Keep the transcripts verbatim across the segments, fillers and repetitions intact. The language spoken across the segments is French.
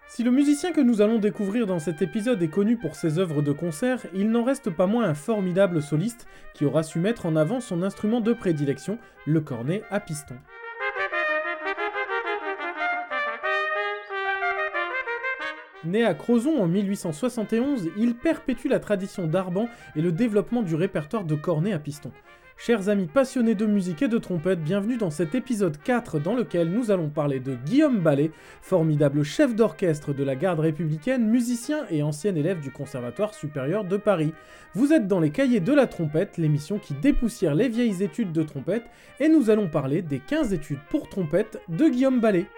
Si le musicien que nous allons découvrir dans cet épisode est connu pour ses œuvres de concert, il n'en reste pas moins un formidable soliste qui aura su mettre en avant son instrument de prédilection, le cornet à piston. Né à Crozon en mille huit cent soixante et onze, il perpétue la tradition d'Arban et le développement du répertoire de cornet à piston. Chers amis passionnés de musique et de trompette, bienvenue dans cet épisode quatre dans lequel nous allons parler de Guillaume Ballet, formidable chef d'orchestre de la garde républicaine, musicien et ancien élève du Conservatoire supérieur de Paris. Vous êtes dans les cahiers de la trompette, l'émission qui dépoussière les vieilles études de trompette, et nous allons parler des quinze études pour trompette de Guillaume Ballet.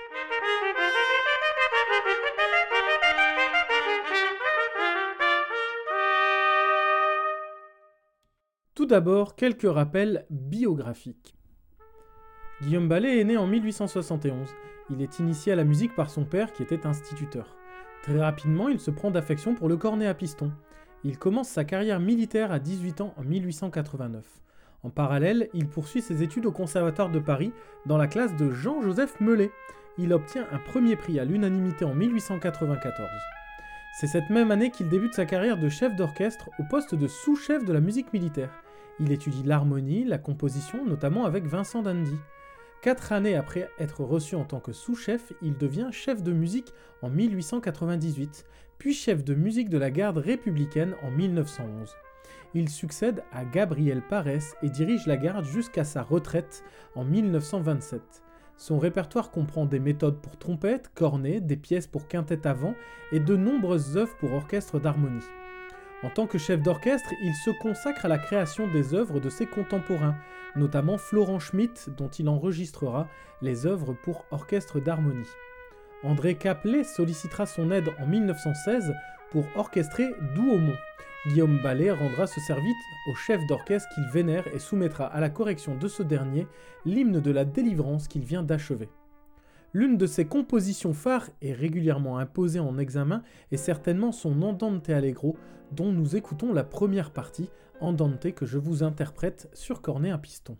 Tout d'abord, quelques rappels biographiques. Guillaume Ballet est né en mille huit cent soixante et onze. Il est initié à la musique par son père qui était instituteur. Très rapidement, il se prend d'affection pour le cornet à piston. Il commence sa carrière militaire à dix-huit ans en mille huit cent quatre-vingt-neuf. En parallèle, il poursuit ses études au Conservatoire de Paris dans la classe de Jean-Joseph Mellet. Il obtient un premier prix à l'unanimité en mille huit cent quatre-vingt-quatorze. C'est cette même année qu'il débute sa carrière de chef d'orchestre au poste de sous-chef de la musique militaire. Il étudie l'harmonie, la composition, notamment avec Vincent d'Indy. Quatre années après être reçu en tant que sous-chef, il devient chef de musique en mille huit cent quatre-vingt-dix-huit, puis chef de musique de la garde républicaine en mille neuf cent onze. Il succède à Gabriel Parès et dirige la garde jusqu'à sa retraite en mille neuf cent vingt-sept. Son répertoire comprend des méthodes pour trompette, cornet, des pièces pour quintette à vent et de nombreuses œuvres pour orchestre d'harmonie. En tant que chef d'orchestre, il se consacre à la création des œuvres de ses contemporains, notamment Florent Schmitt, dont il enregistrera les œuvres pour orchestre d'harmonie. André Caplet sollicitera son aide en mille neuf cent seize pour orchestrer Douaumont. Guillaume Ballet rendra ce service au chef d'orchestre qu'il vénère et soumettra à la correction de ce dernier l'hymne de la délivrance qu'il vient d'achever. L'une de ses compositions phares et régulièrement imposée en examen est certainement son Andante Allegro, dont nous écoutons la première partie, Andante que je vous interprète sur cornet à piston.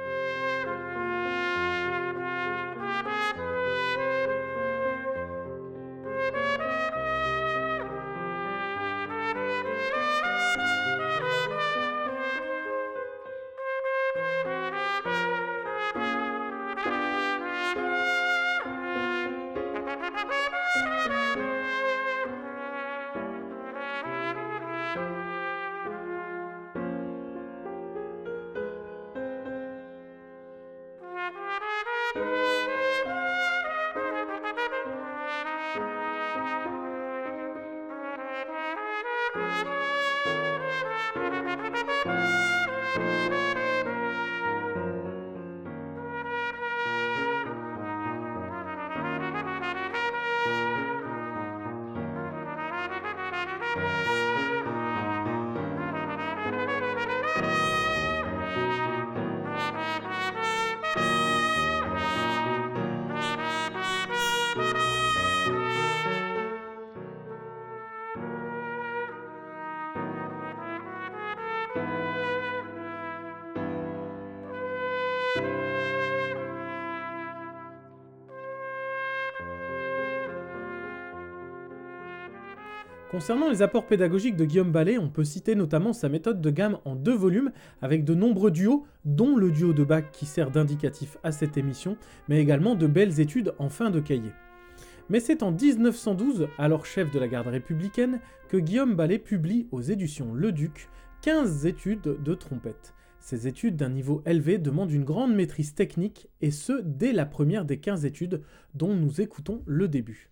Concernant les apports pédagogiques de Guillaume Ballet, on peut citer notamment sa méthode de gamme en deux volumes avec de nombreux duos, dont le duo de Bach qui sert d'indicatif à cette émission, mais également de belles études en fin de cahier. Mais c'est en dix-neuf cent douze, alors chef de la garde républicaine, que Guillaume Ballet publie aux éditions Le Duc quinze études de trompette. Ces études d'un niveau élevé demandent une grande maîtrise technique, et ce dès la première des quinze études dont nous écoutons le début.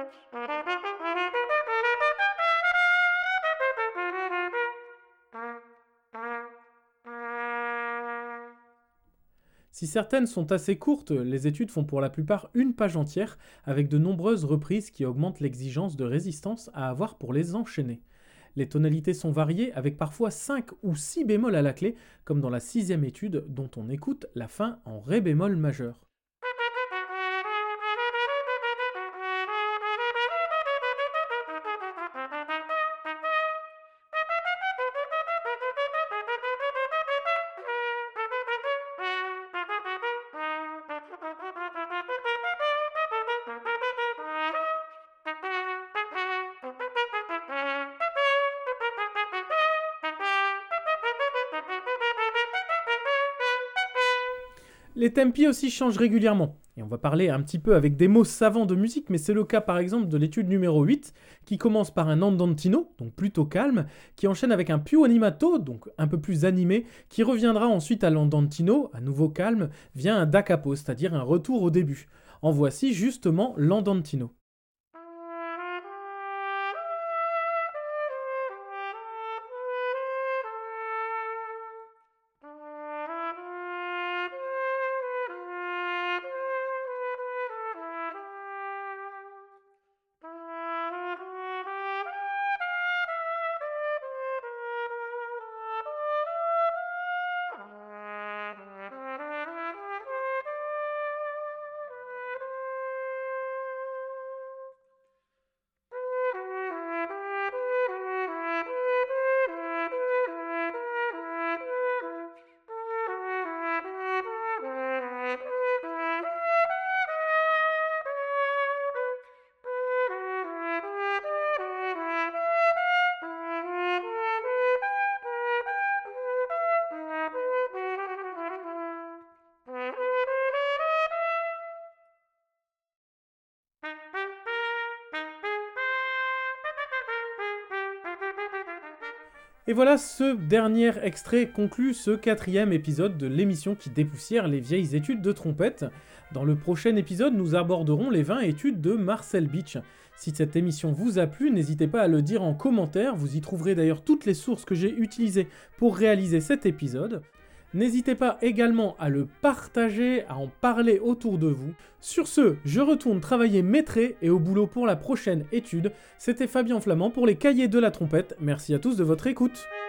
Si certaines sont assez courtes, les études font pour la plupart une page entière, avec de nombreuses reprises qui augmentent l'exigence de résistance à avoir pour les enchaîner. Les tonalités sont variées, avec parfois cinq ou six bémols à la clé, comme dans la sixième étude dont on écoute la fin en ré bémol majeur. Les tempi aussi changent régulièrement, et on va parler un petit peu avec des mots savants de musique, mais c'est le cas par exemple de l'étude numéro huit, qui commence par un andantino, donc plutôt calme, qui enchaîne avec un più animato, donc un peu plus animé, qui reviendra ensuite à l'andantino, à nouveau calme, via un da capo, c'est-à-dire un retour au début. En voici justement l'andantino. Et voilà, ce dernier extrait conclut ce quatrième épisode de l'émission qui dépoussière les vieilles études de trompette. Dans le prochain épisode, nous aborderons les vingt études de Marcel Beach. Si cette émission vous a plu, n'hésitez pas à le dire en commentaire, vous y trouverez d'ailleurs toutes les sources que j'ai utilisées pour réaliser cet épisode. N'hésitez pas également à le partager, à en parler autour de vous. Sur ce, je retourne travailler mes traits et au boulot pour la prochaine étude. C'était Fabien Flamand pour les cahiers de la trompette. Merci à tous de votre écoute.